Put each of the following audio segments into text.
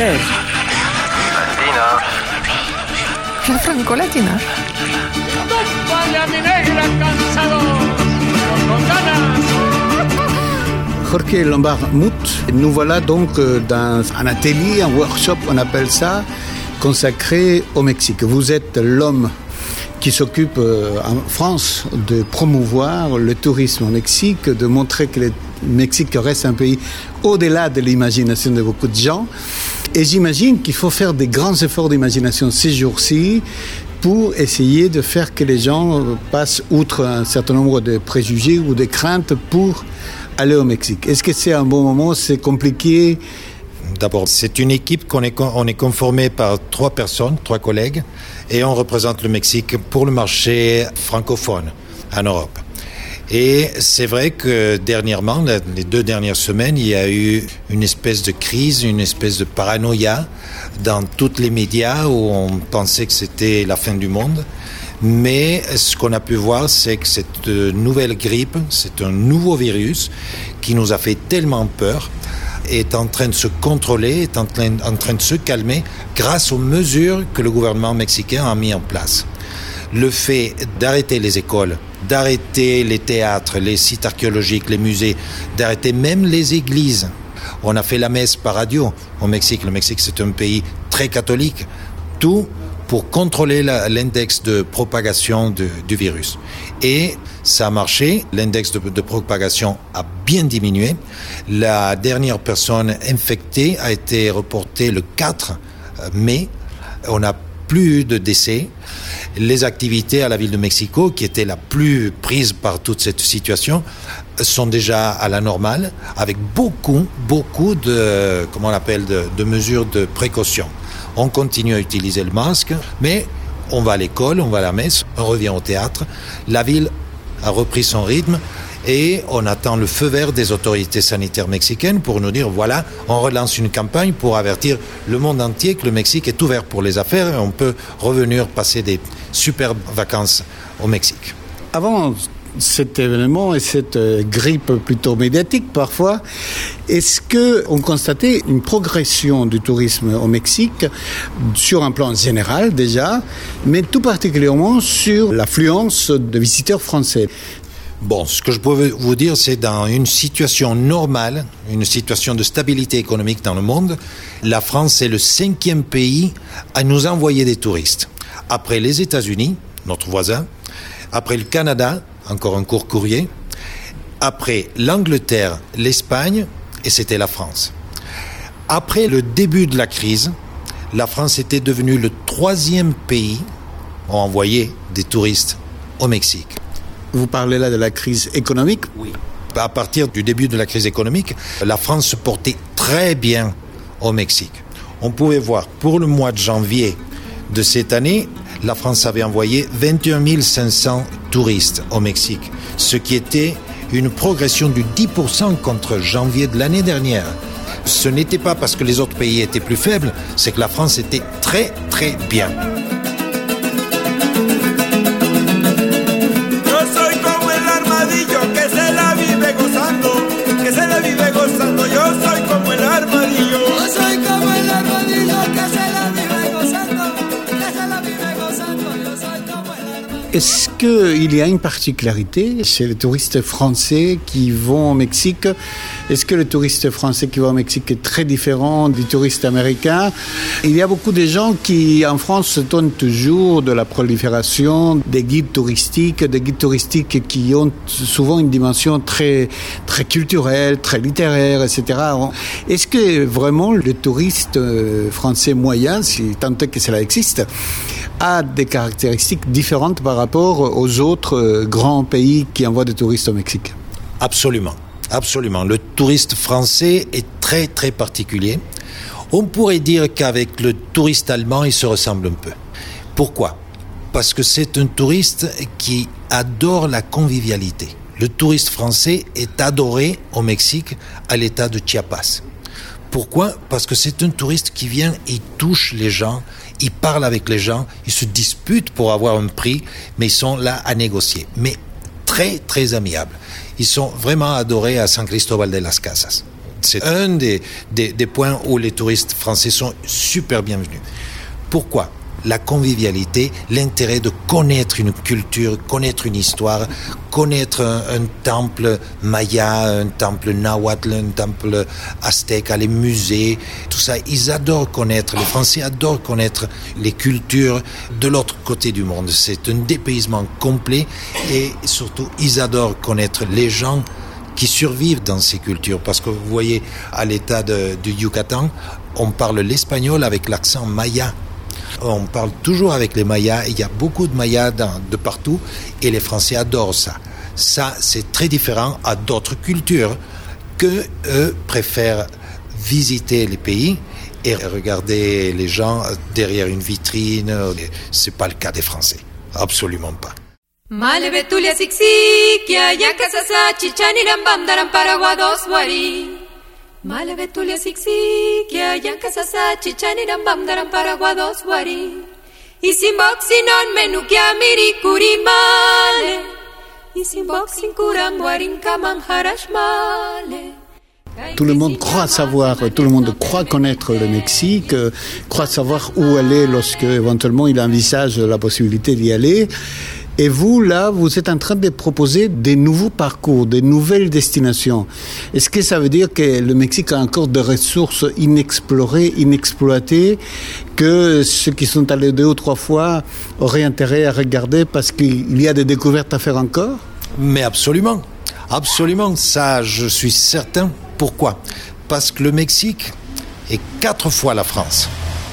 francese. Latina. La franco-latina. Jorge Lombard-Muth, nous voilà donc dans un atelier, un workshop, on appelle ça, consacré au Mexique. Vous êtes l'homme qui s'occupe en France de promouvoir le tourisme au Mexique, de montrer que le Mexique reste un pays au-delà de l'imagination de beaucoup de gens. Et j'imagine qu'il faut faire des grands efforts d'imagination ces jours-ci pour essayer de faire que les gens passent outre un certain nombre de préjugés ou de craintes pour aller au Mexique. Est-ce que c'est un bon moment? C'est compliqué? D'abord, c'est une équipe on est conformé par 3 personnes, 3 collègues, et on représente le Mexique pour le marché francophone en Europe. Et c'est vrai que dernièrement, les 2 dernières semaines, il y a eu une espèce de crise, une espèce de paranoïa dans tous les médias où on pensait que c'était la fin du monde. Mais ce qu'on a pu voir, c'est que cette nouvelle grippe, c'est un nouveau virus qui nous a fait tellement peur, est en train de se contrôler, est en train de se calmer grâce aux mesures que le gouvernement mexicain a mis en place. Le fait d'arrêter les écoles, d'arrêter les théâtres, les sites archéologiques, les musées, d'arrêter même les églises. On a fait la messe par radio au Mexique. Le Mexique, c'est un pays très catholique. Tout pour contrôler l'index de propagation du virus. Et ça a marché, l'index de propagation a bien diminué. La dernière personne infectée a été reportée le 4 mai. On n'a plus eu de décès. Les activités à la ville de Mexico, qui étaient la plus prise par toute cette situation, sont déjà à la normale, avec beaucoup de, comment on appelle, de mesures de précaution. On continue à utiliser le masque, mais on va à l'école, on va à la messe, on revient au théâtre. La ville a repris son rythme et on attend le feu vert des autorités sanitaires mexicaines pour nous dire, voilà, on relance une campagne pour avertir le monde entier que le Mexique est ouvert pour les affaires et on peut revenir passer des superbes vacances au Mexique. Avant cet événement et cette grippe plutôt médiatique parfois, est-ce qu'on constatait une progression du tourisme au Mexique sur un plan général déjà, mais tout particulièrement sur l'affluence de visiteurs français? Bon, ce que je peux vous dire, c'est dans une situation normale, une situation de stabilité économique dans le monde, la France est le 5e pays à nous envoyer des touristes. Après les États-Unis, notre voisin, après le Canada, encore un court courrier, après l'Angleterre, l'Espagne, et c'était la France. Après le début de la crise, la France était devenue le 3e pays à envoyer des touristes au Mexique. Vous parlez là de la crise économique? Oui. À partir du début de la crise économique, la France se portait très bien au Mexique. On pouvait voir, pour le mois de janvier de cette année, la France avait envoyé 21 500 touristes au Mexique, ce qui était une progression de 10% contre janvier de l'année dernière. Ce n'était pas parce que les autres pays étaient plus faibles, c'est que la France était très très bien. Est-ce qu'il y a une particularité chez les touristes français qui vont au Mexique? Est-ce que le touriste français qui va au Mexique est très différent du touriste américain? Il y a beaucoup de gens qui, en France, se tournent toujours de la prolifération des guides touristiques qui ont souvent une dimension très, très culturelle, très littéraire, etc. Est-ce que vraiment le touriste français moyen, si tant est que cela existe, a des caractéristiques différentes par rapport aux autres grands pays qui envoient des touristes au Mexique? Absolument, absolument. Le touriste français est très très particulier. On pourrait dire qu'avec le touriste allemand, il se ressemble un peu. Pourquoi? Parce que c'est un touriste qui adore la convivialité. Le touriste français est adoré au Mexique à l'état de Chiapas. Pourquoi? Parce que c'est un touriste qui vient, il touche les gens, il parle avec les gens, ils se disputent pour avoir un prix, mais ils sont là à négocier. Mais très, très amiables. Ils sont vraiment adorés à San Cristóbal de las Casas. C'est un des points où les touristes français sont super bienvenus. Pourquoi ? La convivialité, l'intérêt de connaître une culture, connaître une histoire, connaître un temple maya, un temple nahuatl, un temple aztèque, les musées, tout ça. Ils adorent connaître, les Français adorent connaître les cultures de l'autre côté du monde. C'est un dépaysement complet et surtout, ils adorent connaître les gens qui survivent dans ces cultures. Parce que vous voyez, à l'état du Yucatan, on parle l'espagnol avec l'accent maya. On parle toujours avec les Mayas, il y a beaucoup de Mayas de partout et les Français adorent ça. Ça, c'est très différent à d'autres cultures que eux préfèrent visiter les pays et regarder les gens derrière une vitrine. C'est pas le cas des Français, absolument pas. Male betulia siksikia yanka sasa chichaniram bam daram paraguados wari isin boxing on menukia miri kurimale isin boxing kuram warin kamam harashmale. Tout le monde croit savoir, tout le monde croit connaître le Mexique, croit savoir où aller lorsque éventuellement il envisage la possibilité d'y aller. Et vous, là, vous êtes en train de proposer des nouveaux parcours, des nouvelles destinations. Est-ce que ça veut dire que le Mexique a encore des ressources inexplorées, inexploitées, que ceux qui sont allés 2 ou 3 fois auraient intérêt à regarder parce qu'il y a des découvertes à faire encore ? Mais absolument, absolument, ça je suis certain. Pourquoi ? Parce que le Mexique est 4 fois la France.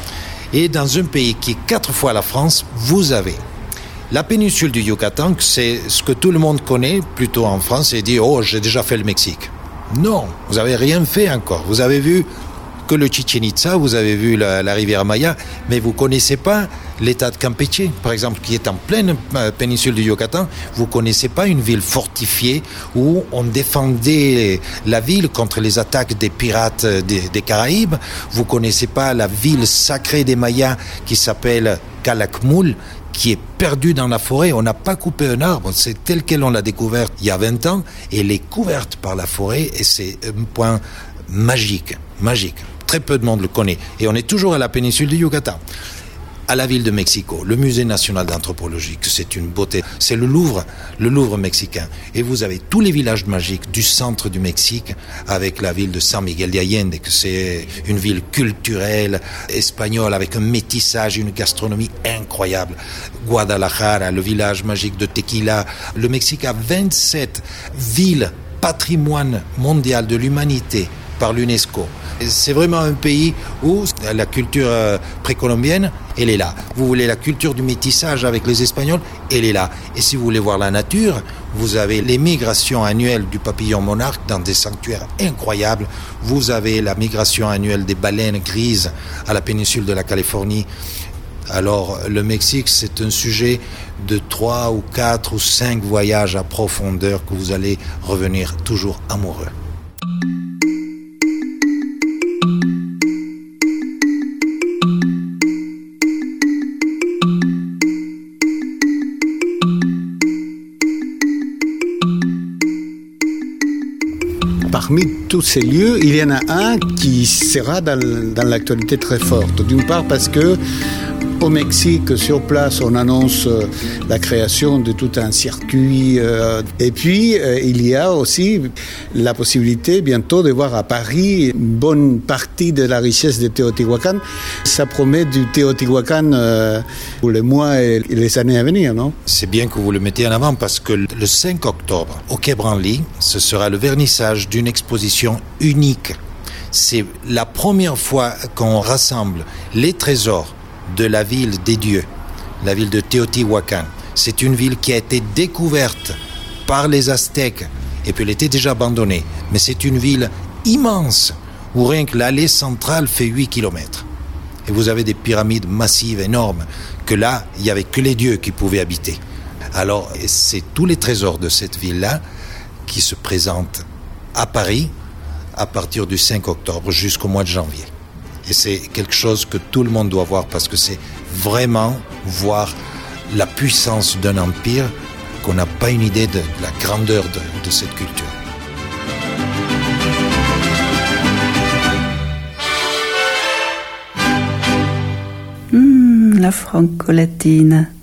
Et dans un pays qui est 4 fois la France, vous avez la péninsule du Yucatan, c'est ce que tout le monde connaît plutôt en France et dit « Oh, j'ai déjà fait le Mexique ». Non, vous n'avez rien fait encore. Vous avez vu que le Chichen Itza, vous avez vu la rivière Maya, mais vous ne connaissez pas l'état de Campeche, par exemple, qui est en pleine péninsule du Yucatan. Vous ne connaissez pas une ville fortifiée où on défendait la ville contre les attaques des pirates des Caraïbes. Vous ne connaissez pas la ville sacrée des Mayas qui s'appelle Calakmul, qui est perdue dans la forêt. On n'a pas coupé un arbre, c'est tel quel on l'a découverte il y a 20 ans, et elle est couverte par la forêt, et c'est un point magique. Très peu de monde le connaît. Et on est toujours à la péninsule du Yucatan. À la ville de Mexico, le musée national d'anthropologie, c'est une beauté. C'est le Louvre mexicain. Et vous avez tous les villages magiques du centre du Mexique, avec la ville de San Miguel de Allende, que c'est une ville culturelle espagnole, avec un métissage, une gastronomie incroyable. Guadalajara, le village magique de Tequila. Le Mexique a 27 villes patrimoine mondial de l'humanité par l'UNESCO. C'est vraiment un pays où la culture précolombienne, elle est là. Vous voulez la culture du métissage avec les Espagnols, elle est là. Et si vous voulez voir la nature, vous avez les migrations annuelles du papillon monarque dans des sanctuaires incroyables. Vous avez la migration annuelle des baleines grises à la péninsule de la Californie. Alors, le Mexique, c'est un sujet de 3 ou 4 ou 5 voyages à profondeur que vous allez revenir toujours amoureux. Parmi tous ces lieux, il y en a un qui sera dans l'actualité très forte. D'une part parce que au Mexique, sur place, on annonce la création de tout un circuit. Et puis, il y a aussi la possibilité bientôt de voir à Paris une bonne partie de la richesse de Teotihuacan. Ça promet du Teotihuacan pour les mois et les années à venir, non ? C'est bien que vous le mettiez en avant parce que le 5 octobre, au Quai Branly, ce sera le vernissage d'une exposition unique. C'est la première fois qu'on rassemble les trésors de la ville des dieux, la ville de Teotihuacan. C'est une ville qui a été découverte par les Aztèques et puis elle était déjà abandonnée. Mais c'est une ville immense où rien que l'allée centrale fait 8 km. Et vous avez des pyramides massives, énormes, que là, il n'y avait que les dieux qui pouvaient habiter. Alors, c'est tous les trésors de cette ville-là qui se présentent à Paris à partir du 5 octobre jusqu'au mois de janvier. Et c'est quelque chose que tout le monde doit voir parce que c'est vraiment voir la puissance d'un empire qu'on n'a pas une idée de la grandeur de cette culture. franco-latina.